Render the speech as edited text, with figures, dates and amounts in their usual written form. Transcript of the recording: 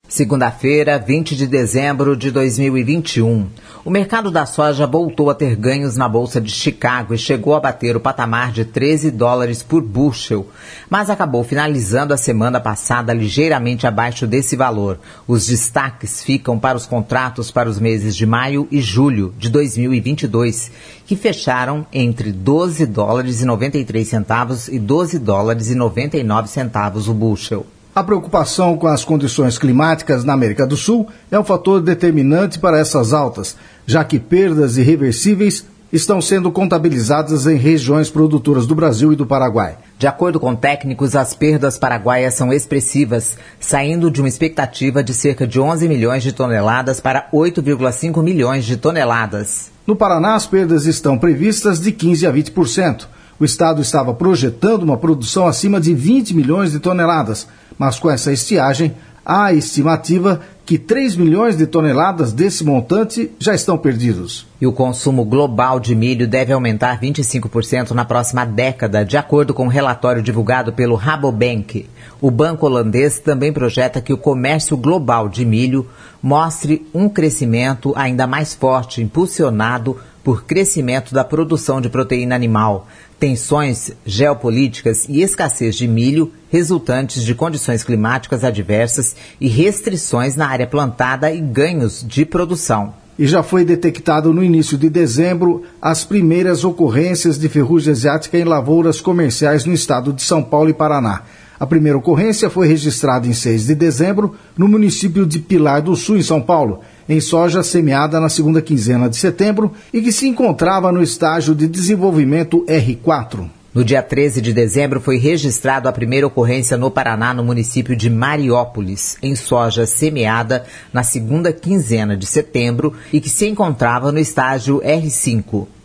Segunda-feira, 20 de dezembro de 2021. O mercado da soja voltou a ter ganhos na Bolsa de Chicago e chegou a bater o patamar de $13 por bushel, mas acabou finalizando a semana passada ligeiramente abaixo desse valor. Os destaques ficam para os contratos para os meses de maio e julho de 2022, que fecharam entre $12,93 e $12,99 o bushel. A preocupação com as condições climáticas na América do Sul é um fator determinante para essas altas, já que perdas irreversíveis estão sendo contabilizadas em regiões produtoras do Brasil e do Paraguai. De acordo com técnicos, as perdas paraguaias são expressivas, saindo de uma expectativa de cerca de 11 milhões de toneladas para 8,5 milhões de toneladas. No Paraná, as perdas estão previstas de 15% a 20%. O estado estava projetando uma produção acima de 20 milhões de toneladas, mas com essa estiagem, há a estimativa que 3 milhões de toneladas desse montante já estão perdidos. E o consumo global de milho deve aumentar 25% na próxima década, de acordo com um relatório divulgado pelo Rabobank. O banco holandês também projeta que o comércio global de milho mostre um crescimento ainda mais forte, impulsionado por crescimento da produção de proteína animal, tensões geopolíticas e escassez de milho resultantes de condições climáticas adversas e restrições na área plantada e ganhos de produção. E já foi detectado no início de dezembro as primeiras ocorrências de ferrugem asiática em lavouras comerciais no estado de São Paulo e Paraná. A primeira ocorrência foi registrada em 6 de dezembro no município de Pilar do Sul, em São Paulo, em soja semeada na segunda quinzena de setembro e que se encontrava no estágio de desenvolvimento R4. No dia 13 de dezembro foi registrada a primeira ocorrência no Paraná, no município de Mariópolis, em soja semeada na segunda quinzena de setembro e que se encontrava no estágio R5.